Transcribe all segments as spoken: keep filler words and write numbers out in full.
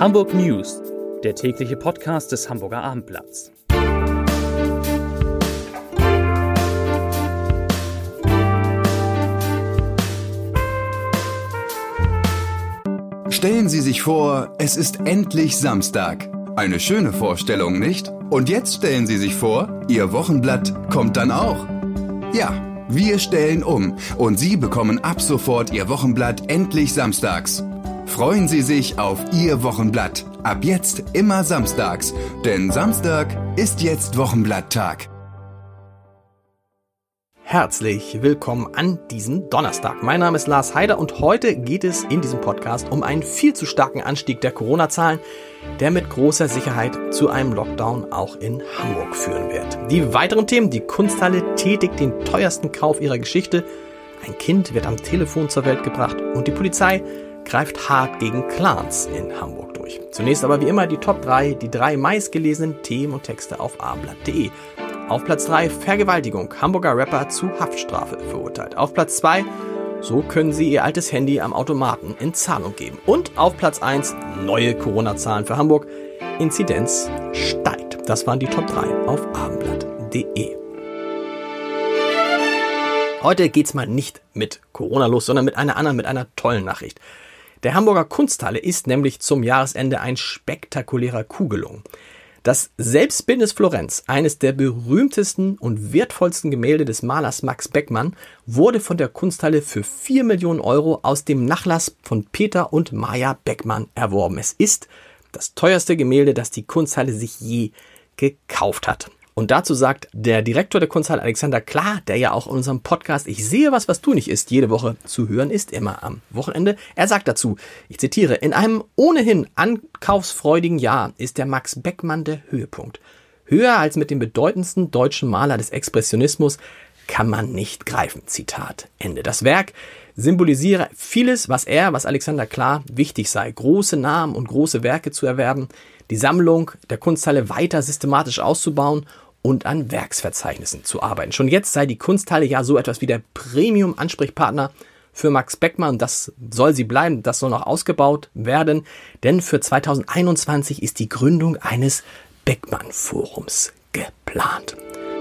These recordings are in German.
Hamburg News, der tägliche Podcast des Hamburger Abendblatts. Stellen Sie sich vor, es ist endlich Samstag. Eine schöne Vorstellung, nicht? Und jetzt stellen Sie sich vor, Ihr Wochenblatt kommt dann auch. Ja, wir stellen um und Sie bekommen ab sofort Ihr Wochenblatt endlich samstags. Freuen Sie sich auf Ihr Wochenblatt. Ab jetzt immer samstags, denn Samstag ist jetzt Wochenblatttag. Herzlich willkommen an diesem Donnerstag. Mein Name ist Lars Heider und heute geht es in diesem Podcast um einen viel zu starken Anstieg der Corona-Zahlen, der mit großer Sicherheit zu einem Lockdown auch in Hamburg führen wird. Die weiteren Themen: Die Kunsthalle tätigt den teuersten Kauf ihrer Geschichte, ein Kind wird am Telefon zur Welt gebracht und die Polizei greift hart gegen Clans in Hamburg durch. Zunächst aber wie immer die Top drei, die drei meistgelesenen Themen und Texte auf abendblatt punkt de. Auf Platz drei, Vergewaltigung. Hamburger Rapper zu Haftstrafe verurteilt. Auf Platz zwei, so können Sie Ihr altes Handy am Automaten in Zahlung geben. Und auf Platz eins, neue Corona-Zahlen für Hamburg. Inzidenz steigt. Das waren die Top drei auf abendblatt punkt de. Heute geht's mal nicht mit Corona los, sondern mit einer anderen, mit einer tollen Nachricht. Der Hamburger Kunsthalle ist nämlich zum Jahresende ein spektakulärer Coup gelungen. Das Selbstbildnis Florenz, eines der berühmtesten und wertvollsten Gemälde des Malers Max Beckmann, wurde von der Kunsthalle für vier Millionen Euro aus dem Nachlass von Peter und Maja Beckmann erworben. Es ist das teuerste Gemälde, das die Kunsthalle sich je gekauft hat. Und dazu sagt der Direktor der Kunsthalle, Alexander Klar, der ja auch in unserem Podcast "Ich sehe was, was du nicht isst" jede Woche zu hören ist, immer am Wochenende. Er sagt dazu, ich zitiere: In einem ohnehin ankaufsfreudigen Jahr ist der Max Beckmann der Höhepunkt. Höher als mit dem bedeutendsten deutschen Maler des Expressionismus kann man nicht greifen. Zitat Ende. Das Werk symbolisiere vieles, was er, was Alexander Klar wichtig sei: große Namen und große Werke zu erwerben, die Sammlung der Kunsthalle weiter systematisch auszubauen und an Werksverzeichnissen zu arbeiten. Schon jetzt sei die Kunsthalle ja so etwas wie der Premium-Ansprechpartner für Max Beckmann. Das soll sie bleiben, das soll noch ausgebaut werden, denn für zweitausendeinundzwanzig ist die Gründung eines Beckmann-Forums geplant.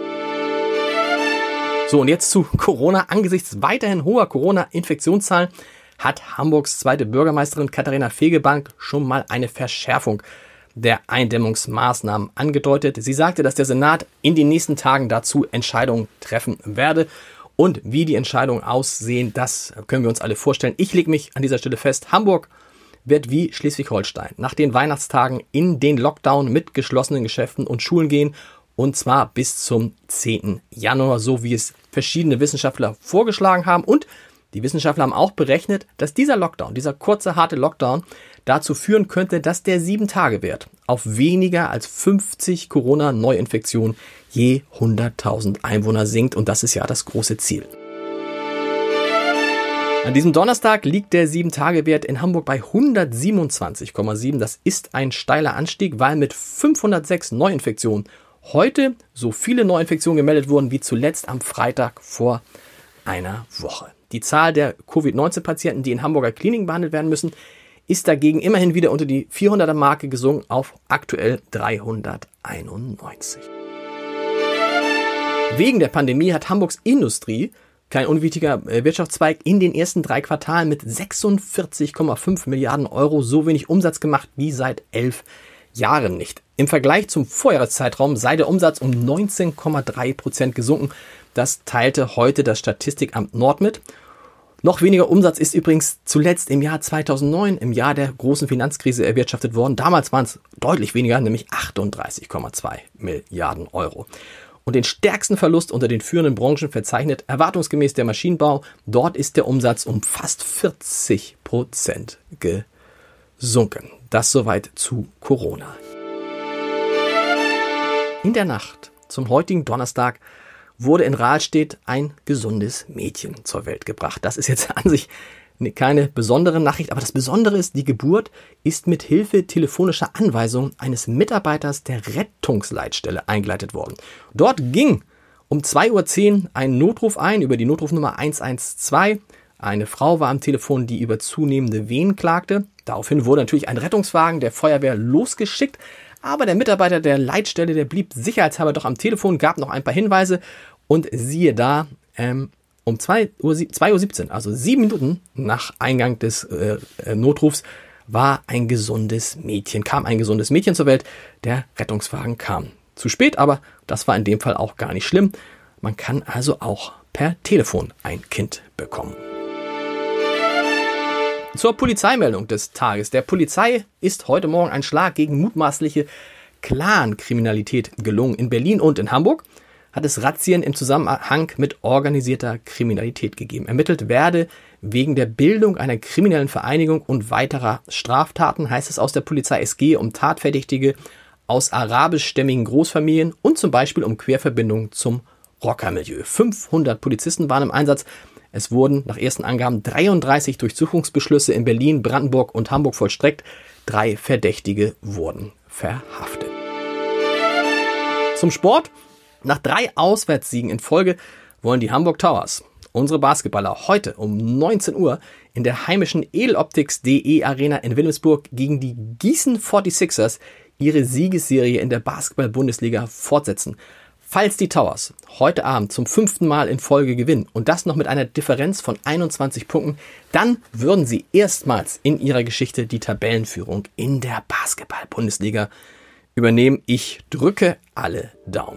So, und jetzt zu Corona. Angesichts weiterhin hoher Corona-Infektionszahlen hat Hamburgs zweite Bürgermeisterin Katharina Fegebank schon mal eine Verschärfung der Eindämmungsmaßnahmen angedeutet. Sie sagte, dass der Senat in den nächsten Tagen dazu Entscheidungen treffen werde. Und wie die Entscheidungen aussehen, das können wir uns alle vorstellen. Ich lege mich an dieser Stelle fest: Hamburg wird wie Schleswig-Holstein nach den Weihnachtstagen in den Lockdown mit geschlossenen Geschäften und Schulen gehen. Und zwar bis zum zehnten Januar, so wie es verschiedene Wissenschaftler vorgeschlagen haben. Und die Wissenschaftler haben auch berechnet, dass dieser Lockdown, dieser kurze, harte Lockdown dazu führen könnte, dass der sieben Tage Wert auf weniger als fünfzig Corona-Neuinfektionen je hunderttausend Einwohner sinkt. Und das ist ja das große Ziel. An diesem Donnerstag liegt der sieben Tage Wert in Hamburg bei hundertsiebenundzwanzig Komma sieben. Das ist ein steiler Anstieg, weil mit fünfhundertsechs Neuinfektionen heute so viele Neuinfektionen gemeldet wurden wie zuletzt am Freitag vor einer Woche. Die Zahl der Covid neunzehn Patienten, die in Hamburger Kliniken behandelt werden müssen, ist dagegen immerhin wieder unter die vierhunderter Marke gesunken auf aktuell dreihunderteinundneunzig. Wegen der Pandemie hat Hamburgs Industrie, kein unwichtiger Wirtschaftszweig, in den ersten drei Quartalen mit sechsundvierzig Komma fünf Milliarden Euro so wenig Umsatz gemacht wie seit elf Jahren nicht. Im Vergleich zum Vorjahreszeitraum sei der Umsatz um neunzehn Komma drei Prozent gesunken. Das teilte heute das Statistikamt Nord mit. Noch weniger Umsatz ist übrigens zuletzt im Jahr zweitausendneun, im Jahr der großen Finanzkrise, erwirtschaftet worden. Damals waren es deutlich weniger, nämlich achtunddreißig Komma zwei Milliarden Euro. Und den stärksten Verlust unter den führenden Branchen verzeichnet erwartungsgemäß der Maschinenbau. Dort ist der Umsatz um fast vierzig Prozent gesunken. Das soweit zu Corona. In der Nacht zum heutigen Donnerstag wurde in Rahlstedt ein gesundes Mädchen zur Welt gebracht. Das ist jetzt an sich keine besondere Nachricht, aber das Besondere ist, die Geburt ist mit Hilfe telefonischer Anweisung eines Mitarbeiters der Rettungsleitstelle eingeleitet worden. Dort ging um zwei Uhr zehn ein Notruf ein über die Notrufnummer eins eins zwei. Eine Frau war am Telefon, die über zunehmende Wehen klagte. Daraufhin wurde natürlich ein Rettungswagen der Feuerwehr losgeschickt. Aber der Mitarbeiter der Leitstelle, der blieb sicherheitshalber doch am Telefon, gab noch ein paar Hinweise. Und siehe da, ähm, um zwei Uhr siebzehn, also sieben Minuten nach Eingang des äh, Notrufs, war ein gesundes Mädchen, kam ein gesundes Mädchen zur Welt. Der Rettungswagen kam zu spät, aber das war in dem Fall auch gar nicht schlimm. Man kann also auch per Telefon ein Kind bekommen. Zur Polizeimeldung des Tages. Der Polizei ist heute Morgen ein Schlag gegen mutmaßliche Clan-Kriminalität gelungen. In Berlin und in Hamburg hat es Razzien im Zusammenhang mit organisierter Kriminalität gegeben. Ermittelt werde wegen der Bildung einer kriminellen Vereinigung und weiterer Straftaten, heißt es aus der Polizei. Es gehe um Tatverdächtige aus arabischstämmigen Großfamilien und zum Beispiel um Querverbindungen zum Rockermilieu. fünfhundert Polizisten waren im Einsatz. Es wurden nach ersten Angaben dreiunddreißig Durchsuchungsbeschlüsse in Berlin, Brandenburg und Hamburg vollstreckt. Drei Verdächtige wurden verhaftet. Zum Sport. Nach drei Auswärtssiegen in Folge wollen die Hamburg Towers, unsere Basketballer, heute um neunzehn Uhr in der heimischen Edeloptics punkt de Arena in Wilhelmsburg gegen die Gießen forty-sixers ihre Siegesserie in der Basketball-Bundesliga fortsetzen. Falls die Towers heute Abend zum fünften Mal in Folge gewinnen und das noch mit einer Differenz von einundzwanzig Punkten, dann würden sie erstmals in ihrer Geschichte die Tabellenführung in der Basketball-Bundesliga übernehmen. Ich drücke alle Daumen.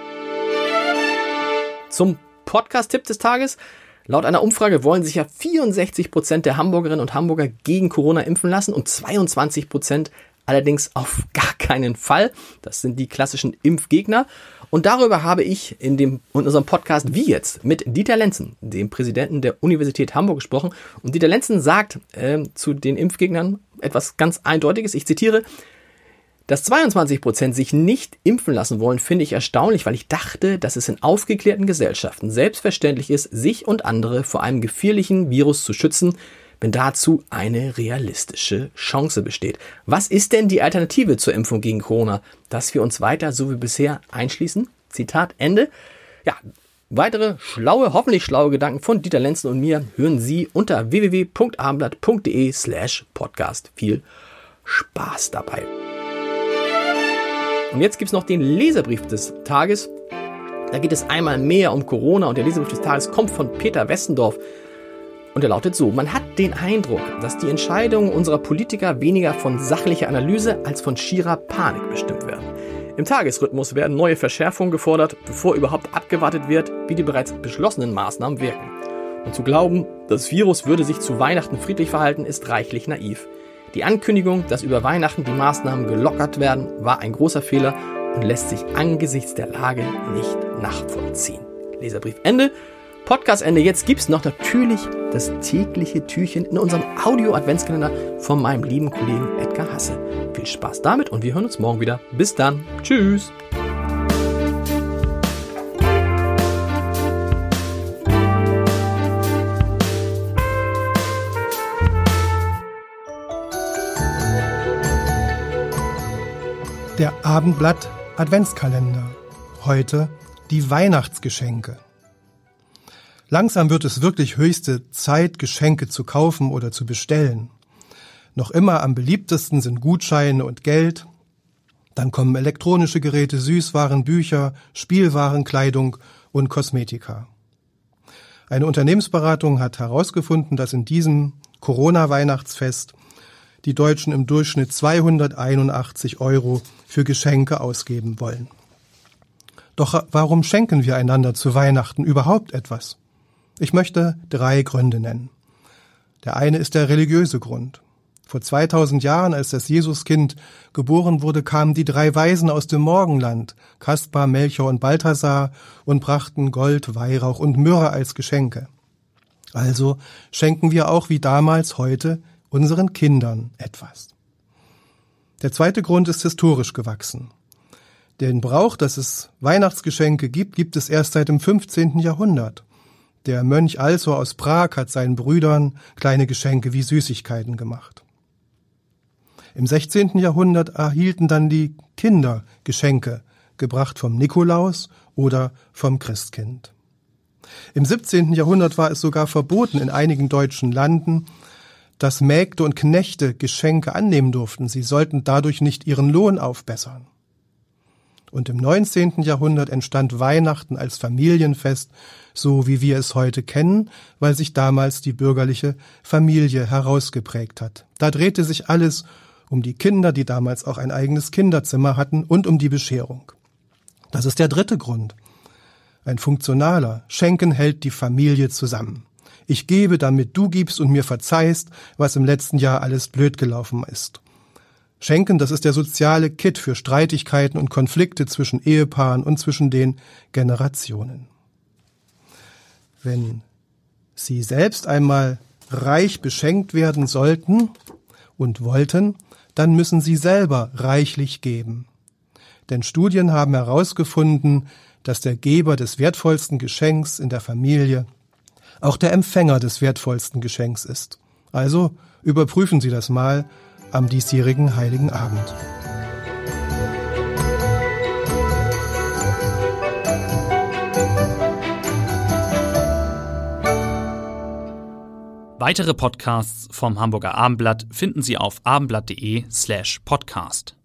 Zum Podcast-Tipp des Tages. Laut einer Umfrage wollen sich ja vierundsechzig Prozent der Hamburgerinnen und Hamburger gegen Corona impfen lassen und zweiundzwanzig Prozent allerdings auf gar keinen Fall. Das sind die klassischen Impfgegner. Und darüber habe ich in, dem, in unserem Podcast Wie jetzt mit Dieter Lenzen, dem Präsidenten der Universität Hamburg, gesprochen. Und Dieter Lenzen sagt äh, zu den Impfgegnern etwas ganz Eindeutiges. Ich zitiere: Dass zweiundzwanzig Prozent sich nicht impfen lassen wollen, finde ich erstaunlich, weil ich dachte, dass es in aufgeklärten Gesellschaften selbstverständlich ist, sich und andere vor einem gefährlichen Virus zu schützen, wenn dazu eine realistische Chance besteht. Was ist denn die Alternative zur Impfung gegen Corona? Dass wir uns weiter so wie bisher einschließen? Zitat Ende. Ja, weitere schlaue, hoffentlich schlaue Gedanken von Dieter Lenzen und mir hören Sie unter w w w punkt abendblatt punkt de slash podcast. Viel Spaß dabei. Und jetzt gibt's noch den Leserbrief des Tages. Da geht es einmal mehr um Corona und der Leserbrief des Tages kommt von Peter Westendorf. Und er lautet so: Man hat den Eindruck, dass die Entscheidungen unserer Politiker weniger von sachlicher Analyse als von schierer Panik bestimmt werden. Im Tagesrhythmus werden neue Verschärfungen gefordert, bevor überhaupt abgewartet wird, wie die bereits beschlossenen Maßnahmen wirken. Und zu glauben, das Virus würde sich zu Weihnachten friedlich verhalten, ist reichlich naiv. Die Ankündigung, dass über Weihnachten die Maßnahmen gelockert werden, war ein großer Fehler und lässt sich angesichts der Lage nicht nachvollziehen. Leserbrief Ende. Podcast Ende. Jetzt gibt's noch natürlich das tägliche Türchen in unserem Audio-Adventskalender von meinem lieben Kollegen Edgar Hasse. Viel Spaß damit und wir hören uns morgen wieder. Bis dann. Tschüss. Der Abendblatt Adventskalender. Heute die Weihnachtsgeschenke. Langsam wird es wirklich höchste Zeit, Geschenke zu kaufen oder zu bestellen. Noch immer am beliebtesten sind Gutscheine und Geld. Dann kommen elektronische Geräte, Süßwaren, Bücher, Spielwaren, Kleidung und Kosmetika. Eine Unternehmensberatung hat herausgefunden, dass in diesem Corona-Weihnachtsfest die Deutschen im Durchschnitt zweihunderteinundachtzig Euro für Geschenke ausgeben wollen. Doch warum schenken wir einander zu Weihnachten überhaupt etwas? Ich möchte drei Gründe nennen. Der eine ist der religiöse Grund. Vor zweitausend Jahren, als das Jesuskind geboren wurde, kamen die drei Weisen aus dem Morgenland, Kaspar, Melchior und Balthasar, und brachten Gold, Weihrauch und Myrrhe als Geschenke. Also schenken wir auch wie damals heute unseren Kindern etwas. Der zweite Grund ist historisch gewachsen. Den Brauch, dass es Weihnachtsgeschenke gibt, gibt es erst seit dem fünfzehnten Jahrhundert. Der Mönch Alsor aus Prag hat seinen Brüdern kleine Geschenke wie Süßigkeiten gemacht. Im sechzehnten Jahrhundert erhielten dann die Kinder Geschenke, gebracht vom Nikolaus oder vom Christkind. Im siebzehnten Jahrhundert war es sogar verboten in einigen deutschen Landen, dass Mägde und Knechte Geschenke annehmen durften. Sie sollten dadurch nicht ihren Lohn aufbessern. Und im neunzehnten Jahrhundert entstand Weihnachten als Familienfest, so wie wir es heute kennen, weil sich damals die bürgerliche Familie herausgeprägt hat. Da drehte sich alles um die Kinder, die damals auch ein eigenes Kinderzimmer hatten, und um die Bescherung. Das ist der dritte Grund. Ein funktionaler. Schenken hält die Familie zusammen. Ich gebe, damit du gibst und mir verzeihst, was im letzten Jahr alles blöd gelaufen ist. Schenken, das ist der soziale Kit für Streitigkeiten und Konflikte zwischen Ehepaaren und zwischen den Generationen. Wenn Sie selbst einmal reich beschenkt werden sollten und wollten, dann müssen Sie selber reichlich geben. Denn Studien haben herausgefunden, dass der Geber des wertvollsten Geschenks in der Familie auch der Empfänger des wertvollsten Geschenks ist. Also überprüfen Sie das mal am diesjährigen Heiligen Abend. Weitere Podcasts vom Hamburger Abendblatt finden Sie auf abendblatt punkt de slash podcast.